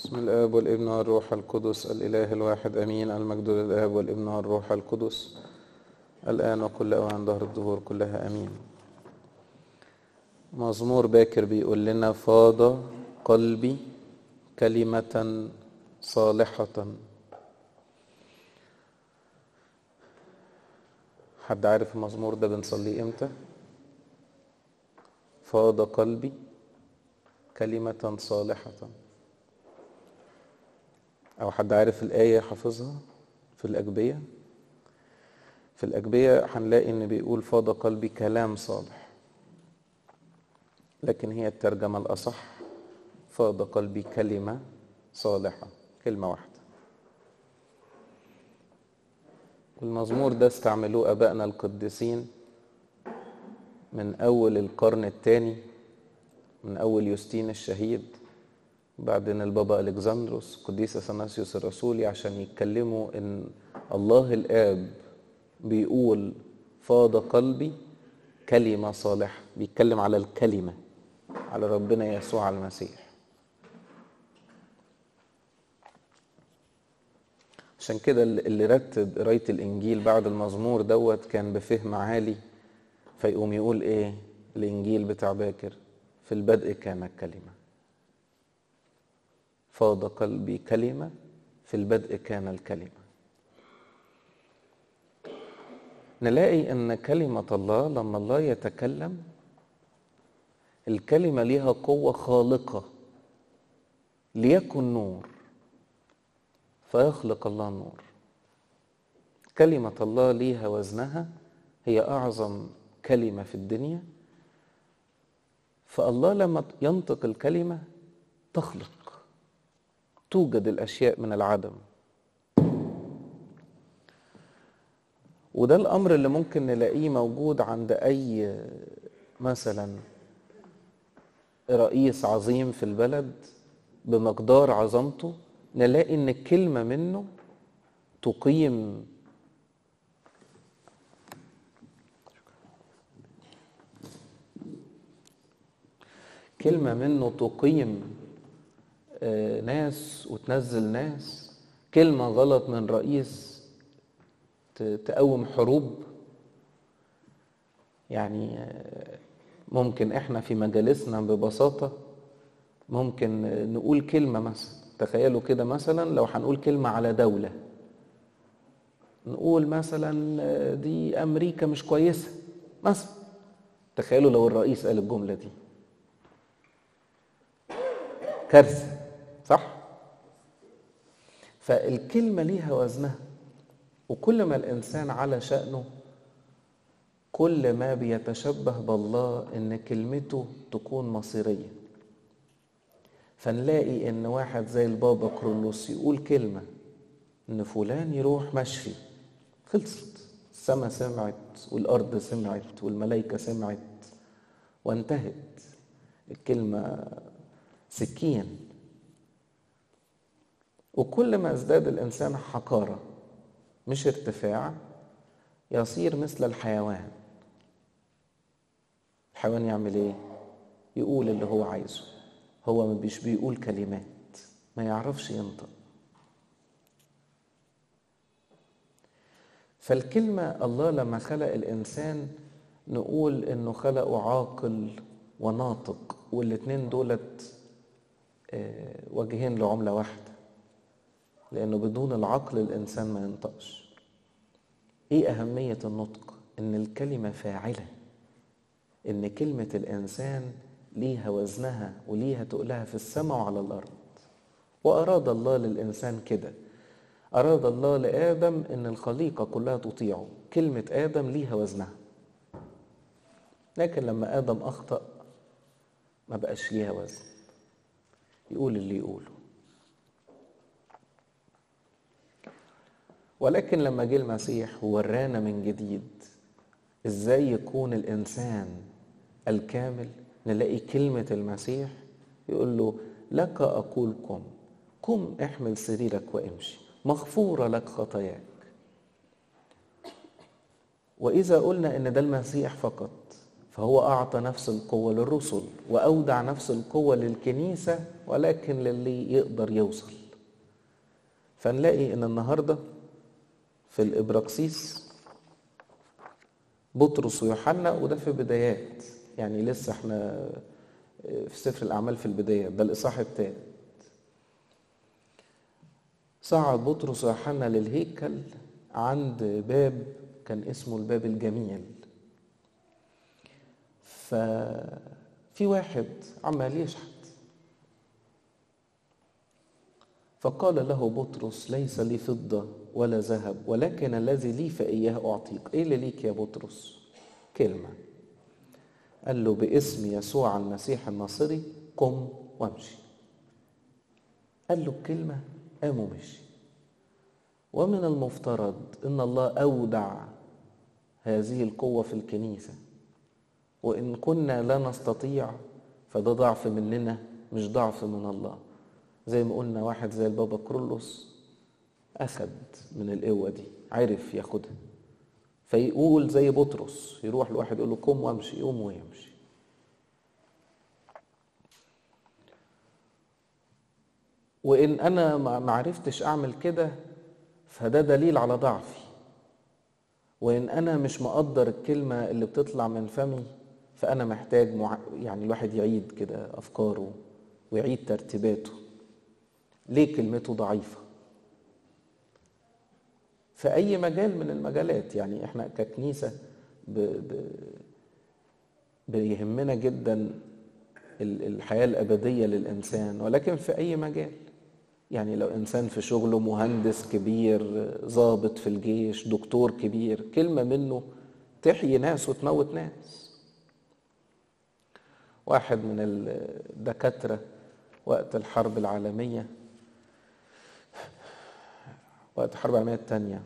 بسم الآب والابن والروح القدس الإله الواحد أمين. المجد للآب والابن والروح القدس الآن وكل أوان دهر الدهور كلها أمين. مزمور باكر بيقول لنا: فاض قلبي كلمة صالحة. حد عارف المزمور ده بنصليه امتى؟ فاض قلبي كلمة صالحة. أو حد عارف الآية حافظها في الأجبية؟ في الأجبية هنلاقي إن بيقول فاض قلبي كلام صالح، لكن هي الترجمة الأصح فاض قلبي كلمة صالحة، كلمة واحدة. المزمور ده استعملوه أبائنا القديسين من أول القرن الثاني، من أول يوستين الشهيد، بعدين البابا ألكسندروس، قديس أثناسيوس الرسولي، عشان يتكلموا إن الله الآب بيقول فاض قلبي كلمة صالحة، بيتكلم على الكلمة، على ربنا يسوع المسيح. عشان كده اللي رتب قراية الإنجيل بعد المزمور دوت كان بفهم عالي، فيقوم يقول إيه الإنجيل بتاع باكر؟ في البدء كان الكلمة، فاض قلبي كلمة، في البدء كان الكلمة. نلاقي إن كلمة الله لما الله يتكلم، الكلمة ليها قوة خالقة، ليكن نور فيخلق الله النور. كلمة الله ليها وزنها، هي أعظم كلمة في الدنيا. فالله لما ينطق الكلمة تخلق، توجد الأشياء من العدم. وده الأمر اللي ممكن نلاقيه موجود عند أي مثلا رئيس عظيم في البلد بمقدار عظمته، نلاقي إن كلمة منه تقيم كلمة منه تقيم ناس وتنزل ناس. كلمة غلط من رئيس تقوم حروب. يعني ممكن احنا في مجالسنا ببساطة ممكن نقول كلمة، مثلا تخيلوا كده، مثلا لو هنقول كلمة على دولة، نقول مثلا دي أمريكا مش كويسة مثلا، تخيلوا لو الرئيس قال الجملة دي، كارثة، صح؟ فالكلمة ليها وزنها، وكل ما الإنسان على شأنه كل ما بيتشبه بالله إن كلمته تكون مصيرية. فنلاقي إن واحد زي البابا كرولوس يقول كلمة إن فلان يروح مشفي، خلصت، السماء سمعت والأرض سمعت والملائكة سمعت وانتهت. الكلمة سكين. وكل ما ازداد الإنسان حقارة مش ارتفاع، يصير مثل الحيوان. الحيوان يعمل ايه؟ يقول اللي هو عايزه، هو مش بيقول كلمات، ما يعرفش ينطق. فالكلمة الله لما خلق الإنسان نقول إنه خلقه عاقل وناطق، والاتنين دولت وجهين لعملة واحدة، لأنه بدون العقل الإنسان ما ينطقش. إيه أهمية النطق؟ إن الكلمة فاعلة، إن كلمة الإنسان ليها وزنها وليها تقلها في السماء وعلى الأرض. وأراد الله للإنسان كده، أراد الله لآدم إن الخليقة كلها تطيعه، كلمة آدم ليها وزنها. لكن لما آدم أخطأ ما بقاش ليها وزن، يقول اللي يقوله. ولكن لما جه المسيح وورانا من جديد إزاي يكون الإنسان الكامل، نلاقي كلمة المسيح يقول له: لك أقول قم احمل سريرك وامشي، مغفورة لك خطاياك. وإذا قلنا إن ده المسيح فقط، فهو أعطى نفس القوة للرسل وأودع نفس القوة للكنيسة، ولكن للي يقدر يوصل. فنلاقي إن النهاردة في الإبراكسيس بطرس ويوحنا، وده في بدايات، يعني لسه احنا في سفر الأعمال في البداية، ده الإصحاح الثالث. صعد بطرس ويوحنا للهيكل عند باب كان اسمه الباب الجميل. ففي واحد عمال يشحت، فقال له بطرس: ليس لي فضة ولا ذهب، ولكن الذي لي فإياه أعطيك. إيه اللي ليك يا بطرس؟ كلمة. قال له: باسم يسوع المسيح الناصري قم وامشي. قال له الكلمة، قام ومشي. ومن المفترض إن الله أودع هذه القوة في الكنيسة، وإن كنا لا نستطيع فده ضعف مننا مش ضعف من الله. زي ما قلنا واحد زي البابا كرولوس أخد من القوة دي، عرف ياخدها، فيقول زي بطرس، يروح لواحد يقول له قم وامشي، يقوم ويمشي. وإن أنا ما عرفتش أعمل كده فده دليل على ضعفي. وإن أنا مش مقدر الكلمة اللي بتطلع من فمي فأنا محتاج يعني الواحد يعيد كده أفكاره ويعيد ترتيباته. ليه كلمته ضعيفة في أي مجال من المجالات؟ يعني إحنا ككنيسة بيهمنا جدا الحياة الأبدية للإنسان، ولكن في أي مجال. يعني لو إنسان في شغله مهندس كبير، ضابط في الجيش، دكتور كبير، كلمة منه تحيي ناس وتموت ناس. واحد من الدكاترة وقت الحرب العالمية، وقت الحرب العالمية الثانية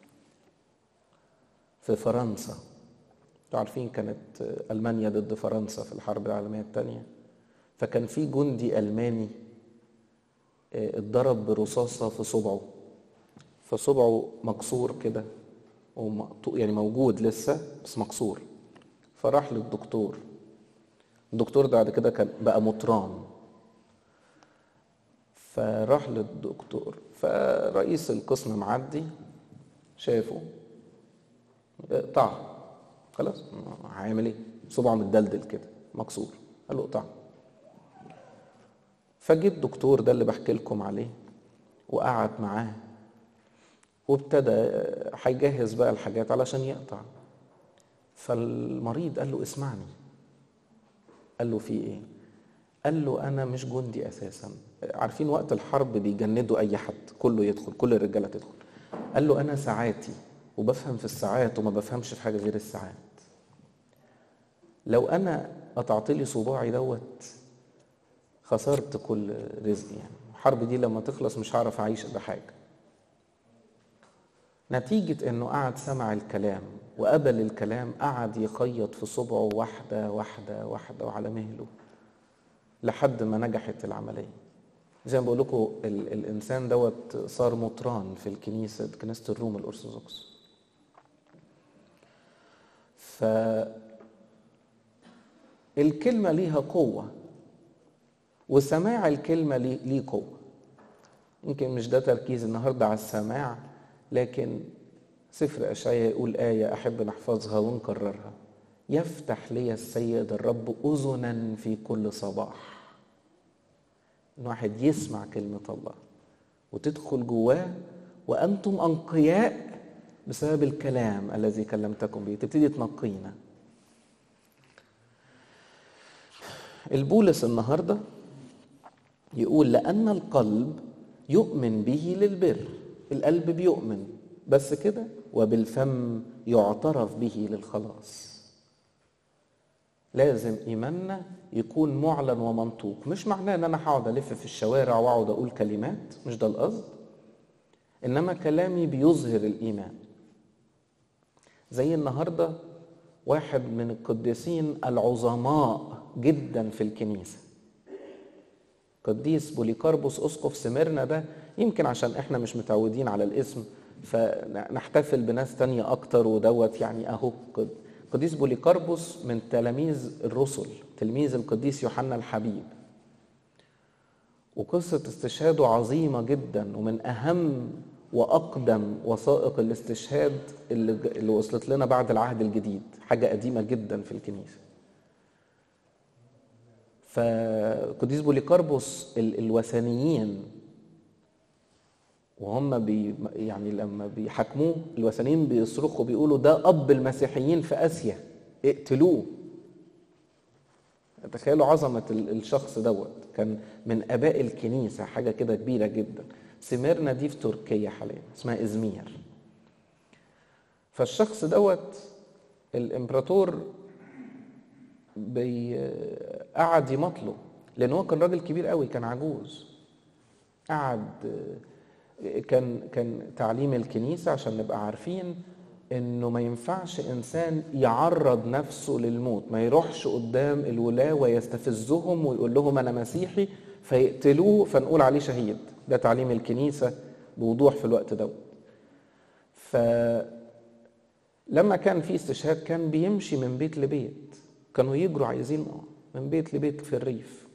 في فرنسا، عارفين كانت ألمانيا ضد فرنسا في الحرب العالمية الثانية، فكان في جندي ألماني اتضرب برصاصة في صبعه، فصبعه مكسور كده، يعني موجود لسه بس مكسور. فراح للدكتور، الدكتور ده بعد كده كان بقى مطران. فراح للدكتور، فرئيس القسم معدي شافه، اقطعه. خلاص هيعمل ايه؟ صبعه متدلدل كده مكسور، قال له اقطعه. فجه الدكتور ده اللي بحكي لكم عليه وقعد معاه وابتدى هيجهز بقى الحاجات علشان يقطع. فالمريض قال له اسمعني. قال له في ايه؟ قال له انا مش جندي اساسا. عارفين وقت الحرب بيجندوا اي حد، كله يدخل، كل الرجاله تدخل. قال له انا ساعاتي وبفهم في الساعات وما بفهمش في حاجه غير الساعات. لو انا قطعت لي صباعي دوت خسرت كل رزقي، يعني الحرب دي لما تخلص مش هعرف اعيش بحاجه. نتيجة انه قعد سمع الكلام وقبل الكلام، قعد يخيط في صبعه واحدة واحدة واحدة وعلى مهله لحد ما نجحت العملية. زي ما بقول لكم الانسان دوت صار مطران في كنيسة الروم الأرثوذكس. فالكلمة ليها قوة، وسماع الكلمة ليه قوة. يمكن مش ده تركيز النهاردة على السماع، لكن سفر أشعياء يقول آية أحب نحفظها ونكررها: يفتح لي السيد الرب أذنا في كل صباح. إن واحد يسمع كلمة الله وتدخل جواه، وأنتم أنقياء بسبب الكلام الذي كلمتكم به، تبتدي تنقينا. البولس النهاردة يقول لأن القلب يؤمن به للبر. القلب بيؤمن بس كده، وبالفم يعترف به للخلاص. لازم إيماننا يكون معلن ومنطوق. مش معناه ان انا هقعد الف في الشوارع واقعد اقول كلمات، مش ده القصد، انما كلامي بيظهر الايمان. زي النهارده واحد من القديسين العظماء جدا في الكنيسه، قديس بوليكاربوس اسقف سميرنا. ده يمكن عشان احنا مش متعودين على الاسم فنحتفل بناس تانية اكتر، ودوت يعني اهو القديس بوليكاربوس من تلاميذ الرسل، تلميذ القديس يوحنا الحبيب، وقصة استشهاده عظيمة جدا، ومن أهم وأقدم وثائق الاستشهاد اللي وصلت لنا بعد العهد الجديد، حاجة قديمة جدا في الكنيسة. فقديس بوليكاربوس الوثنيين وهم يعني لما بيحاكموه الوثنيين بيصرخوا بيقولوا ده أب المسيحيين في آسيا، اقتلوه. تخيلوا عظمة الشخص دوت، كان من آباء الكنيسة، حاجة كده كبيرة جدا. سميرنا دي في تركيا حاليا، اسمها إزمير. فالشخص دوت الإمبراطور قعد يمطله، لأن هو كان راجل كبير قوي، كان عجوز. قعد كان تعليم الكنيسة عشان نبقى عارفين انه ما ينفعش انسان يعرض نفسه للموت، ما يروحش قدام الولاة ويستفزهم ويقول لهم انا مسيحي فيقتلوه فنقول عليه شهيد. ده تعليم الكنيسة بوضوح في الوقت ده. فلما كان في استشهاد كان بيمشي من بيت لبيت، كانوا يجروا عايزين من بيت لبيت في الريف،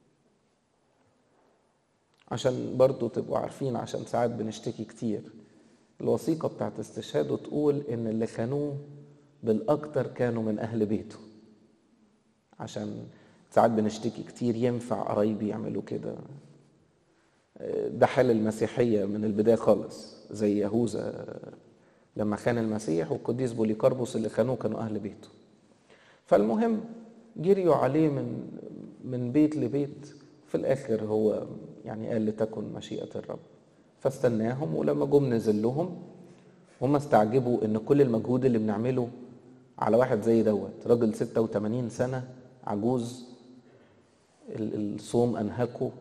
عشان برضو تبقوا عارفين، عشان ساعات بنشتكي كتير. الوثيقة بتاعت استشهاده تقول ان اللي خانوه بالاكتر كانوا من اهل بيته، عشان ساعات بنشتكي كتير ينفع قرايبي يعملوا كده. ده حال المسيحية من البداية خالص، زي يهوذا لما خان المسيح، والقديس بوليكاربوس اللي خانوه كانوا اهل بيته. فالمهم جريوا عليه من بيت لبيت، في الاخر هو يعني قال لتكن مشيئة الرب. فاستناهم، ولما جم نزل لهم هم استعجبوا ان كل المجهود اللي بنعمله على واحد زي دوت، راجل 86 سنة عجوز، الصوم انهكه،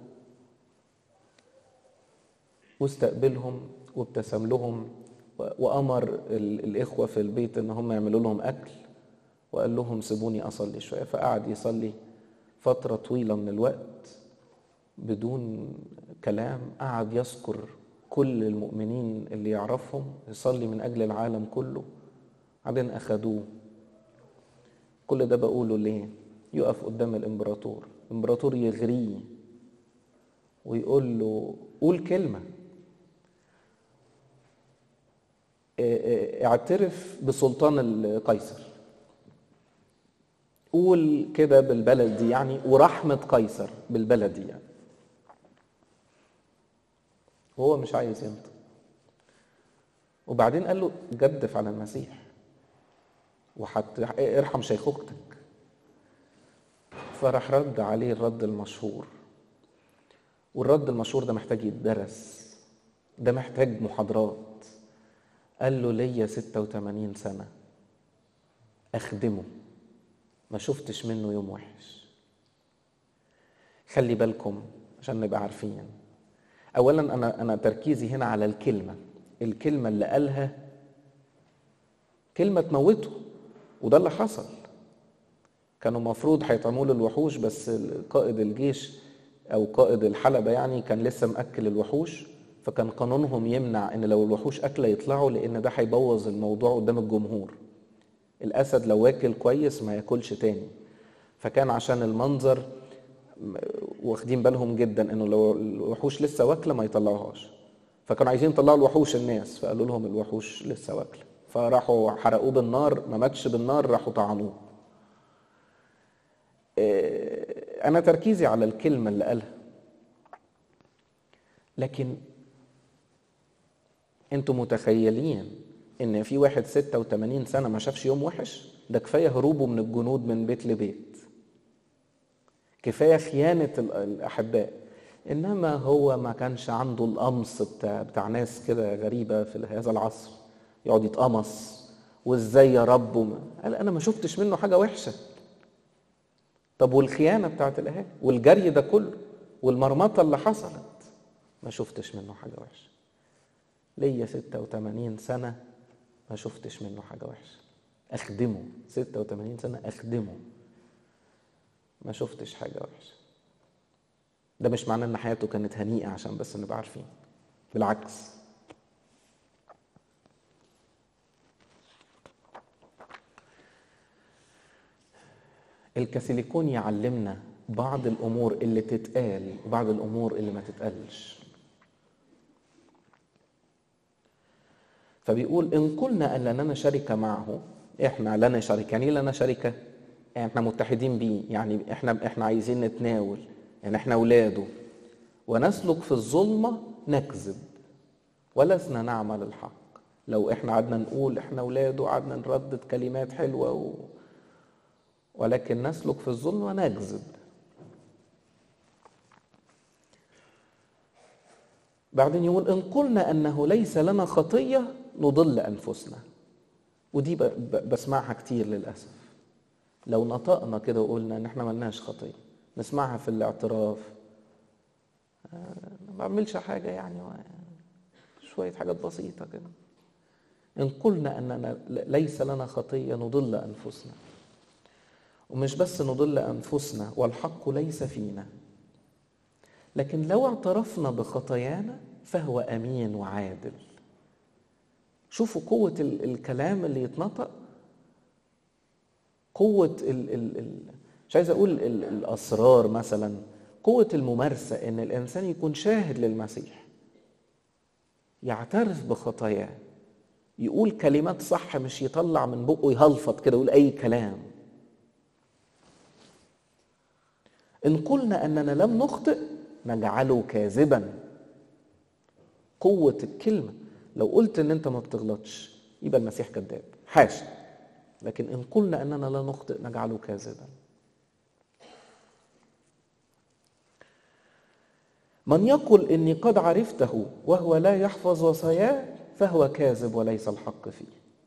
واستقبلهم وابتسم لهم، وامر الاخوة في البيت ان هم يعملوا لهم اكل، وقال لهم سيبوني اصلي شوية. فقعد يصلي فترة طويلة من الوقت بدون كلام، قعد يذكر كل المؤمنين اللي يعرفهم، يصلي من أجل العالم كله. بعدين أخدوه. كل ده بقوله ليه؟ يقف قدام الإمبراطور يغريه ويقول له قول كلمة، اعترف بسلطان القيصر، قول كده بالبلدي يعني، ورحمة قيصر بالبلدي يعني. وهو مش عايز ينطق. وبعدين قال له جدف على المسيح ارحم شيخوختك. فراح رد عليه الرد المشهور، والرد المشهور ده محتاج يتدرس، ده محتاج محاضرات. قال له ليا 86 سنة أخدمه، ما شفتش منه يوم وحش. خلي بالكم عشان نبقى عارفين. أولا أنا تركيزي هنا على الكلمة اللي قالها كلمة تموته، وده اللي حصل. كانوا مفروض هيطعموا له الوحوش، بس قائد الجيش أو قائد الحلبة يعني كان لسه مأكل الوحوش، فكان قانونهم يمنع إن لو الوحوش أكلة يطلعوا، لأن ده هيبوظ الموضوع قدام الجمهور. الأسد لو واكل كويس ما ياكلش تاني. فكان عشان المنظر واخدين بالهم جدا إنه لو الوحوش لسه واكلة ما يطلعوهاش. فكانوا عايزين يطلعوا الوحوش الناس، فقالوا لهم الوحوش لسه واكلة، فراحوا حرقوه بالنار. ما ماتش بالنار، راحوا طعنوه. أنا تركيزي على الكلمة اللي قالها. لكن أنتم متخيلين إن في واحد 86 سنة ما شافش يوم وحش؟ ده كفاية هروبه من الجنود من بيت لبيت، كفاية خيانة الأحباء. إنما هو ما كانش عنده القمص بتاع ناس كده غريبة في هذا العصر، يقعد يتقمص وإزاي يا رب. قال أنا ما شفتش منه حاجة وحشة. طب والخيانة بتاعت الأهالي والجري ده كله والمرمطة اللي حصلت، ما شفتش منه حاجة وحشة. ليا 86 سنة ما شفتش منه حاجة وحشة. أخدمه 86 سنة أخدمه، ما شفتش حاجة وحشة. ده مش معناه ان حياته كانت هنيئة، عشان بس نبقى عارفين. بالعكس. الكاثوليكون يعلمنا بعض الأمور اللي تتقال وبعض الأمور اللي ما تتقالش. فبيقول إن قلنا أن لنا شركة معه، إحنا لنا شركة. يعني إيه لنا شركة؟ يعني إحنا متحدين بيه، يعني إحنا عايزين نتناول، يعني إحنا أولاده، ونسلك في الظلمة نكذب ولسنا نعمل الحق. لو إحنا قعدنا نقول إحنا أولاده، قعدنا نردد كلمات حلوة ولكن نسلك في الظلمة نكذب. بعدين يقول إن قلنا أنه ليس لنا خطية نضل أنفسنا. ودي بسمعها كتير للأسف. لو نطقنا كده وقلنا إن إحنا ملناش خطية، نسمعها في الاعتراف، ما بعملش حاجة يعني، شوية حاجات بسيطة كده. إن قلنا أننا ليس لنا خطية نضل أنفسنا. ومش بس نضل أنفسنا والحق ليس فينا، لكن لو اعترفنا بخطايانا فهو أمين وعادل. شوفوا قوة الكلام اللي يتنطق، قوة مش عايز أقول الأسرار مثلا، قوة الممارسة، إن الإنسان يكون شاهد للمسيح، يعترف بخطاياه، يقول كلمات صح، مش يطلع من بقه يهلفط كده يقول أي كلام. إن قلنا أننا لم نخطئ نجعله كاذبا. قوة الكلمة، لو قلت إن أنت ما بتغلطش يبقى المسيح كذاب، حاشا. لكن إن قلنا أننا لا نخطئ نجعله كاذبا. من يقول إني قد عرفته وهو لا يحفظ وصاياه فهو كاذب وليس الحق فيه.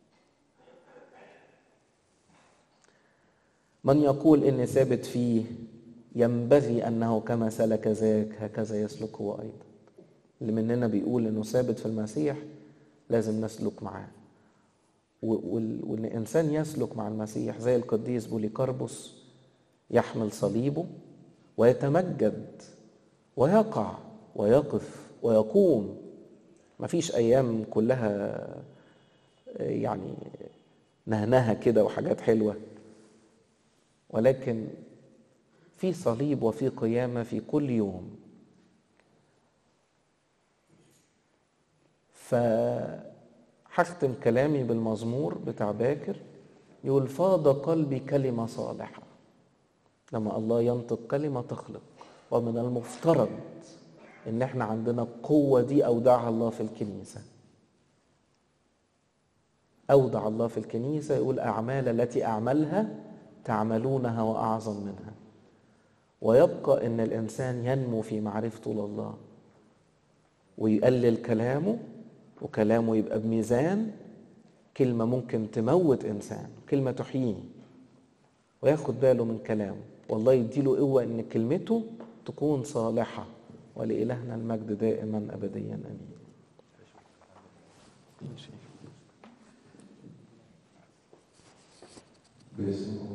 من يقول إني ثابت فيه ينبغي أنه كما سلك ذاك هكذا يسلك هو أيضا. اللي مننا بيقول إنه ثابت في المسيح لازم نسلك معاه. وإن إنسان يسلك مع المسيح زي القديس بوليكاربوس يحمل صليبه ويتمجد ويقع ويقف ويقوم. مفيش أيام كلها يعني نهنها كده وحاجات حلوة، ولكن في صليب وفي قيامة في كل يوم. فحختم كلامي بالمزمور بتاع باكر، يقول فاض قلبي كلمة صالحة. لما الله ينطق كلمة تخلق، ومن المفترض ان احنا عندنا القوة دي أودعها الله في الكنيسة. أودع الله في الكنيسة، يقول أعمال التي أعملها تعملونها وأعظم منها. ويبقى ان الإنسان ينمو في معرفته لله ويقلل كلامه، وكلامه يبقى بميزان. كلمة ممكن تموت إنسان، كلمة تحييه، وياخد باله من كلامه، والله يديله قوة إن كلمته تكون صالحة. ولإلهنا المجد دائما أبديا آمين.